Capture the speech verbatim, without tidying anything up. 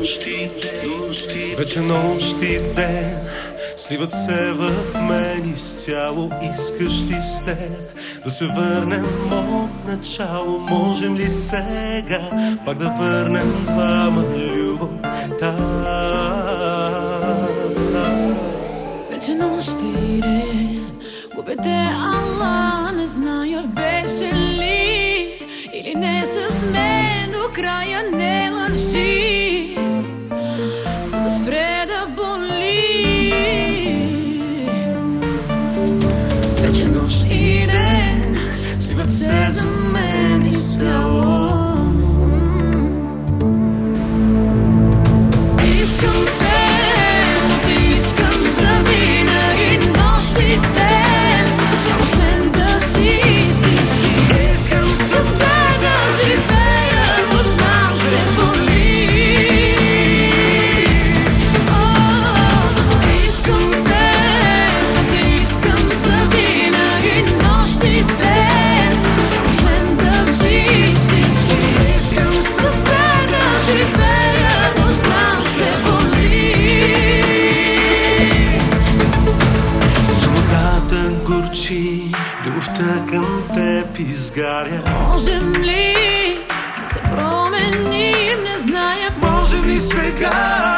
Вече нощ и ден сливат се в мен изцяло. Искаш ли с теб да се върнем от начало? Можем ли сега пак да върнем двама любовта? Вече нощ и ден губя те, ала не зная беше ли или не с мен до края. Не лъжи, за да спре да боли. Вече нощ и ден сливат се за мен изцяло. Искам те, искам завинаги нощ и ден, само с мен да си истински. Искам с теб да живея, но знам ще боли. Искам те, искам завинаги нощ и ден, само с мен да си истински. Искам с теб да живея, но знам ще боли. Свободата горчи, любовта към теб изгаря. Можем ли да се променим, не зная. Можем ли сега